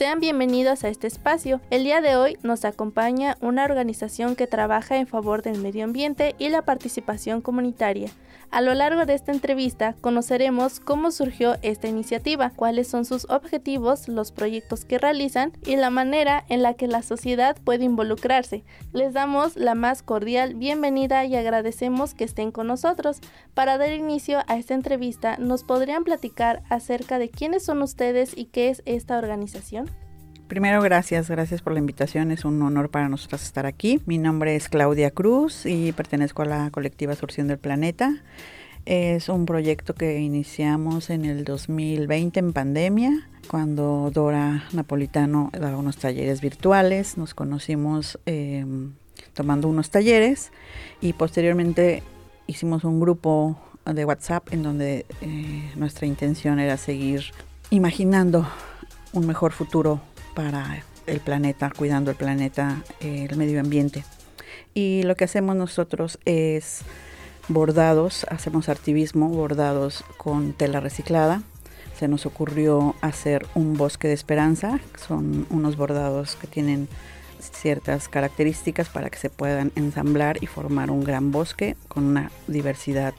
Sean bienvenidos a este espacio. El día de hoy nos acompaña una organización que trabaja en favor del medio ambiente y la participación comunitaria. A lo largo de esta entrevista conoceremos cómo surgió esta iniciativa, cuáles son sus objetivos, los proyectos que realizan y la manera en la que la sociedad puede involucrarse. Les damos la más cordial bienvenida y agradecemos que estén con nosotros. Para dar inicio a esta entrevista, ¿nos podrían platicar acerca de quiénes son ustedes y qué es esta organización? Primero, gracias por la invitación, es un honor para nosotros estar aquí. Mi nombre es Claudia Cruz y pertenezco a la colectiva Surciendo el Planeta. Es un proyecto que iniciamos en el 2020 en pandemia, cuando Dora Napolitano daba unos talleres virtuales. Nos conocimos tomando unos talleres y posteriormente hicimos un grupo de WhatsApp en donde nuestra intención era seguir imaginando un mejor futuro para el planeta, cuidando el planeta, el medio ambiente. Y lo que hacemos nosotros es bordados, hacemos artivismo, bordados con tela reciclada. Se nos ocurrió hacer un bosque de esperanza, son unos bordados que tienen ciertas características para que se puedan ensamblar y formar un gran bosque con una diversidad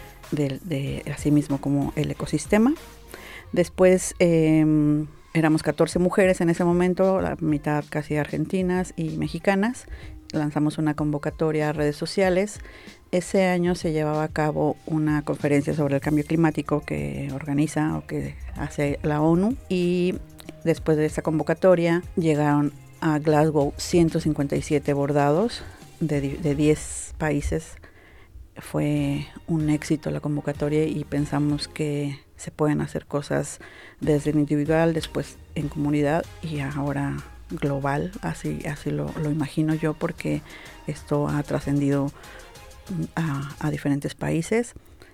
de así mismo como el ecosistema. Después éramos 14 mujeres en ese momento, la mitad casi argentinas y mexicanas. Lanzamos una convocatoria a redes sociales. Ese año se llevaba a cabo una conferencia sobre el cambio climático que organiza o que hace la ONU. Y después de esa convocatoria llegaron a Glasgow 157 bordados de 10 países. Fue un éxito la convocatoria y pensamos que se pueden hacer cosas desde el individual, después en comunidad y ahora global, así lo imagino yo, porque esto ha trascendido a diferentes países.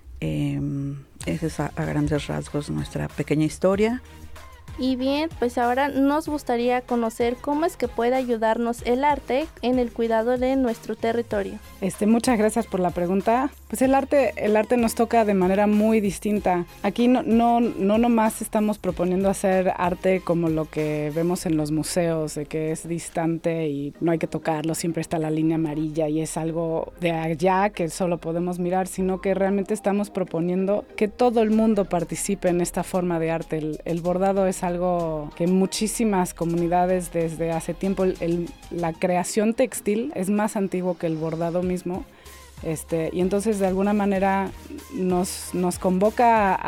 Esa es a grandes rasgos nuestra pequeña historia. Y bien, pues ahora nos gustaría conocer cómo es que puede ayudarnos el arte en el cuidado de nuestro territorio. Muchas gracias por la pregunta. Pues el arte nos toca de manera muy distinta. Aquí no nomás estamos proponiendo hacer arte como lo que vemos en los museos, de que es distante y no hay que tocarlo, siempre está la línea amarilla y es algo de allá que solo podemos mirar, sino que realmente estamos proponiendo que todo el mundo participe en esta forma de arte. El bordado es algo que muchísimas comunidades desde hace tiempo, la creación textil es más antiguo que el bordado mismo, y entonces de alguna manera nos convoca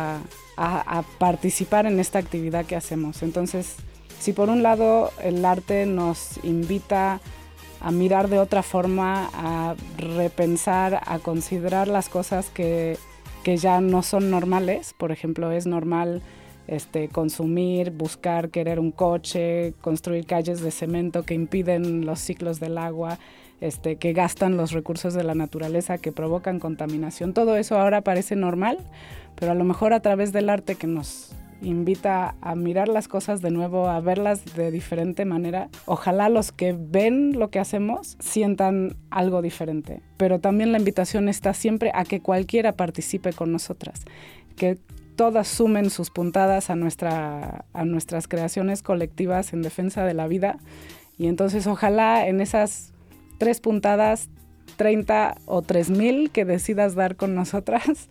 a participar en esta actividad que hacemos. Entonces, si por un lado el arte nos invita a mirar de otra forma, a repensar, a considerar las cosas que ya no son normales, por ejemplo, es normal consumir, buscar, querer un coche, construir calles de cemento que impiden los ciclos del agua, que gastan los recursos de la naturaleza, que provocan contaminación. Todo eso ahora parece normal, pero a lo mejor a través del arte que nos invita a mirar las cosas de nuevo, a verlas de diferente manera, ojalá los que ven lo que hacemos sientan algo diferente. Pero también la invitación está siempre a que cualquiera participe con nosotras, que todas sumen sus puntadas a nuestras creaciones colectivas en defensa de la vida. Y entonces ojalá en esas 3 puntadas, 30 o 3,000 que decidas dar con nosotras,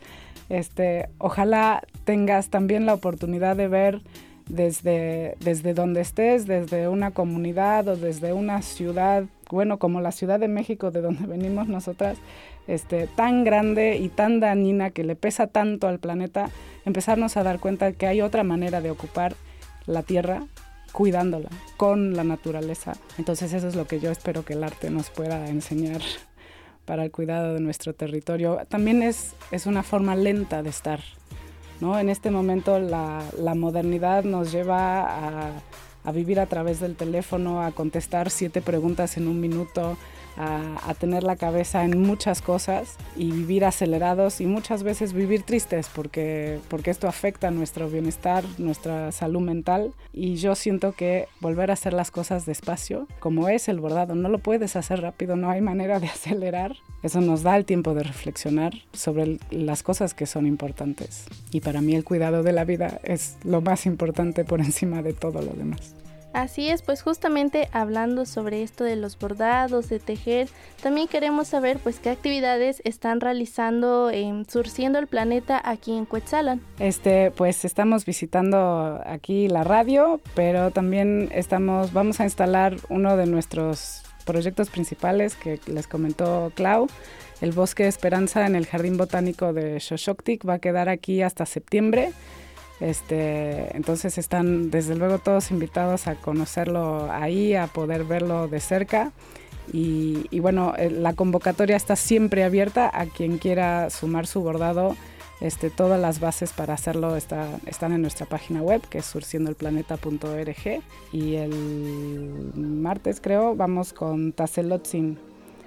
ojalá tengas también la oportunidad de ver desde donde estés, desde una comunidad o desde una ciudad, bueno, como la Ciudad de México, de donde venimos nosotras, tan grande y tan dañina que le pesa tanto al planeta, empezarnos a dar cuenta que hay otra manera de ocupar la tierra, cuidándola, con la naturaleza. Entonces eso es lo que yo espero que el arte nos pueda enseñar para el cuidado de nuestro territorio. También es una forma lenta de estar, ¿no? En este momento la modernidad nos lleva a vivir a través del teléfono, a contestar 7 preguntas en un minuto, a tener la cabeza en muchas cosas y vivir acelerados y muchas veces vivir tristes porque esto afecta nuestro bienestar, nuestra salud mental. Y yo siento que volver a hacer las cosas despacio, como es el bordado, no lo puedes hacer rápido, no hay manera de acelerar. Eso nos da el tiempo de reflexionar sobre las cosas que son importantes. Y para mí el cuidado de la vida es lo más importante por encima de todo lo demás. Así es, pues justamente hablando sobre esto de los bordados, de tejer, también queremos saber pues qué actividades están realizando en Surciendo el Planeta aquí en Cuetzalan. Pues estamos visitando aquí la radio, pero también vamos a instalar uno de nuestros proyectos principales que les comentó Clau, el Bosque Esperanza en el Jardín Botánico de Xochoctic. Va a quedar aquí hasta septiembre. Entonces están desde luego todos invitados a conocerlo ahí, a poder verlo de cerca y bueno, la convocatoria está siempre abierta a quien quiera sumar su bordado. Todas las bases para hacerlo están en nuestra página web, que es surciendoelplaneta.org, y el martes creo vamos con Tazelotzin.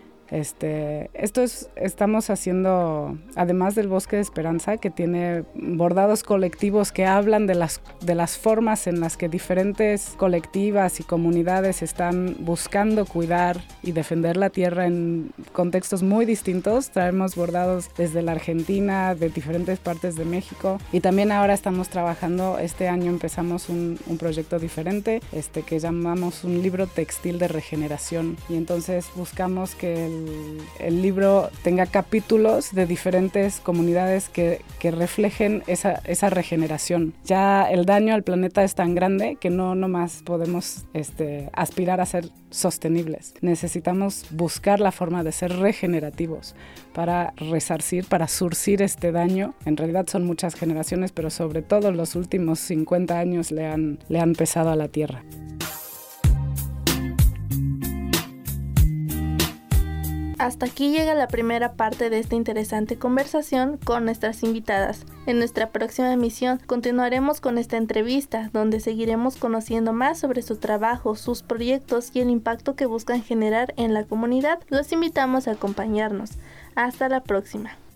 Estamos haciendo, además del Bosque de Esperanza, que tiene bordados colectivos que hablan de las formas en las que diferentes colectivas y comunidades están buscando cuidar y defender la tierra en contextos muy distintos. Traemos bordados desde la Argentina, de diferentes partes de México, y también ahora estamos trabajando, este año empezamos un proyecto diferente, que llamamos un libro textil de regeneración, y entonces buscamos que el libro tenga capítulos de diferentes comunidades que reflejen esa regeneración. Ya el daño al planeta es tan grande que no nomás podemos aspirar a ser sostenibles. Necesitamos buscar la forma de ser regenerativos para resarcir, para surcir este daño. En realidad son muchas generaciones, pero sobre todo los últimos 50 años le han pesado a la tierra. Hasta aquí llega la primera parte de esta interesante conversación con nuestras invitadas. En nuestra próxima emisión continuaremos con esta entrevista, donde seguiremos conociendo más sobre su trabajo, sus proyectos y el impacto que buscan generar en la comunidad. Los invitamos a acompañarnos. Hasta la próxima.